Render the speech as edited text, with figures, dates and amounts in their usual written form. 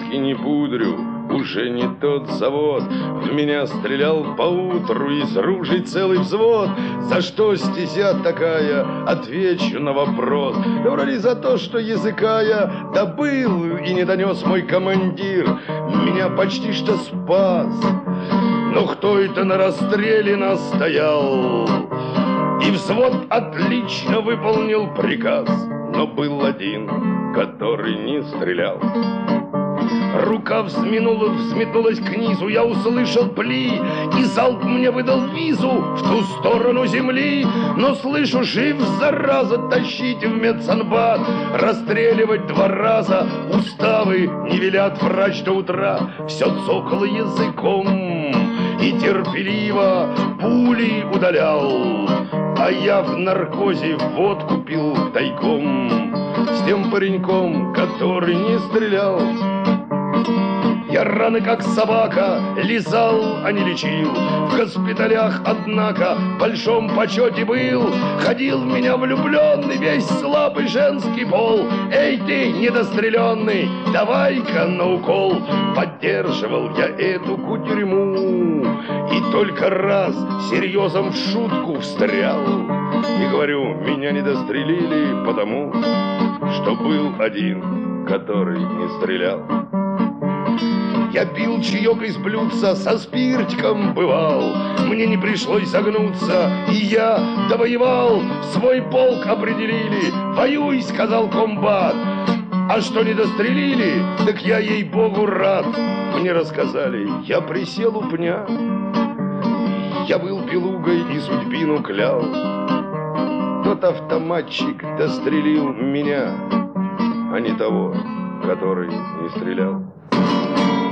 глазки не пудрю, уже не тот завод. В меня стрелял поутру из ружей целый взвод. За что стезя такая? Отвечу на вопрос. Да вроде за то, что языка я добыл и не донес мой командир. Меня почти что спас. Но кто это на расстреле настоял? И взвод отлично выполнил приказ. Но был один, который не стрелял. Рука взметнулась к низу, я услышал пли, и залп мне выдал визу в ту сторону земли. Но слышу, жив, зараза, тащить в медсанбат, расстреливать 2 раза, уставы не велят, врач до утра все цокало языком и терпеливо пули удалял. А я в наркозе водку пил тайком с тем пареньком, который не стрелял. Я раны, как собака, лизал, а не лечил. В госпиталях, однако, в большом почете был. Ходил в меня влюбленный весь слабый женский пол. Эй ты, недостреленный, давай-ка на укол. Поддерживал я эту кутерьму и только раз серьезом в шутку встрял. И говорю, меня не дострелили потому, что был один, который не стрелял. Я пил чаек из блюдца, со спиртиком бывал. Мне не пришлось загнуться, и я довоевал. Свой полк определили, воюй, сказал комбат. А что не дострелили, так я, ей-богу, рад. Мне рассказали, я присел у пня. Я был белугой и судьбину клял. Тот автоматчик дострелил меня, а не того, который не стрелял.